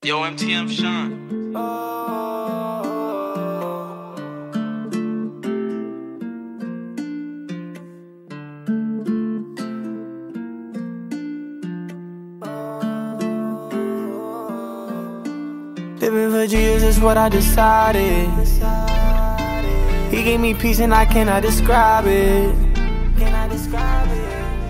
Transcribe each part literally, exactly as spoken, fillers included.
Yo, M T M Sean. Living for Jesus is what I decided. He gave me peace and I cannot describe it. Cannot describe it.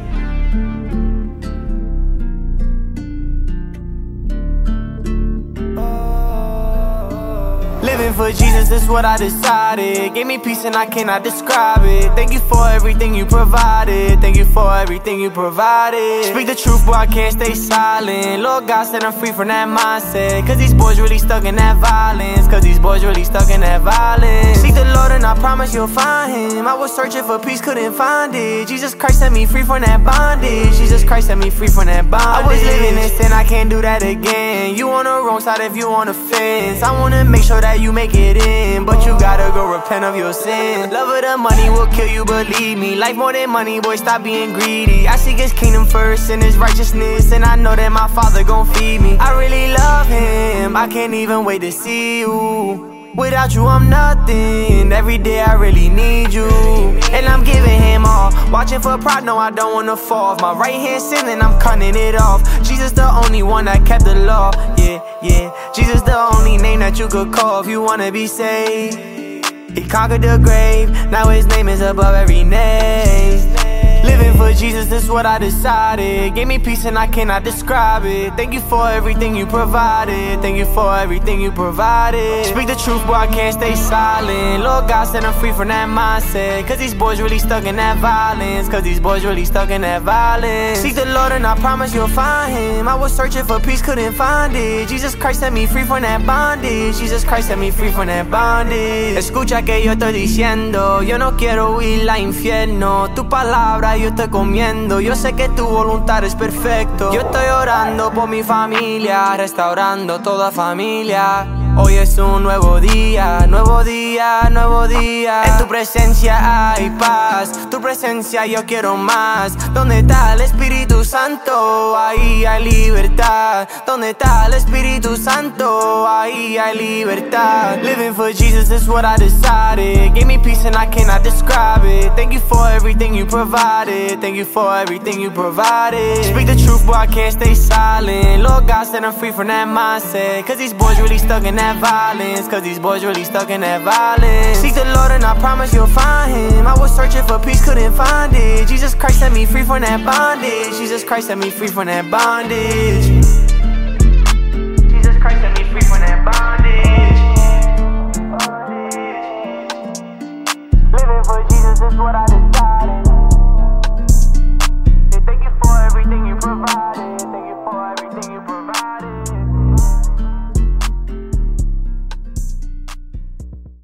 Living for Jesus is what I decided. Gave me peace and I cannot describe it. Thank you for everything you provided. Thank you for everything you provided. Speak the truth, boy, I can't stay silent. Lord God said I'm free from that mindset. Cause these boys really stuck in that violence. Cause these boys really stuck in that violence. Seek the Lord and I promise you'll find him. I was searching for peace, couldn't find it. Jesus Christ set me free from that bondage. Jesus Christ set me free from that bondage. I was living in sin, I can't do that again. You on the wrong side if you on the fence. I wanna make sure that you make it in, but you gotta go repent of your sin. Love of the money will kill you, believe me. Life more than money, boy, stop being greedy. I seek his kingdom first and his righteousness, and I know that my Father gon' feed me. I really love him, I can't even wait to see you. Without you I'm nothing, every day I really need you. And I'm giving him all, watching for pride, no I don't wanna fall. If my right hand sinning, I'm cutting it off. Jesus the only one that kept the law, yeah, yeah. Jesus the only name that you could call if you wanna be saved. He conquered the grave, now his name is above every name. Living for Jesus, this is what I decided. Gave me peace and I cannot describe it. Thank you for everything you provided. Thank you for everything you provided. Speak the truth, boy, I can't stay silent. Lord God said I'm free from that mindset. Cause these boys really stuck in that violence. Cause these boys really stuck in that violence. Seek the Lord and I promise you'll find him. I was searching for peace, couldn't find it. Jesus Christ set me free from that bondage. Jesus Christ set me free from that bondage. Escucha que yo estoy diciendo, yo no quiero ir al infierno. Tu palabra yo estoy comiendo. Yo sé que tu voluntad es perfecto. Yo estoy orando por mi familia, restaurando toda familia. Hoy es un nuevo día, nuevo día, nuevo día. En tu presencia hay paz, tu presencia yo quiero más. ¿Dónde está el Espíritu Santo? Ahí hay libertad. ¿Dónde está el Espíritu Santo? Ahí hay libertad. Living for Jesus is what I decided. Gave me peace and I cannot describe it. Thank you for everything you provided. Thank you for everything you provided. Speak the truth, boy, I can't stay silent. Lord God said I'm free from that mindset. Cause these boys really stuck in that violence. Cause these boys really stuck in that violence. Seek the Lord and I promise you'll find him. I was searching for peace, couldn't find it. Jesus Christ set me free from that bondage. Jesus Christ set me free from that bondage.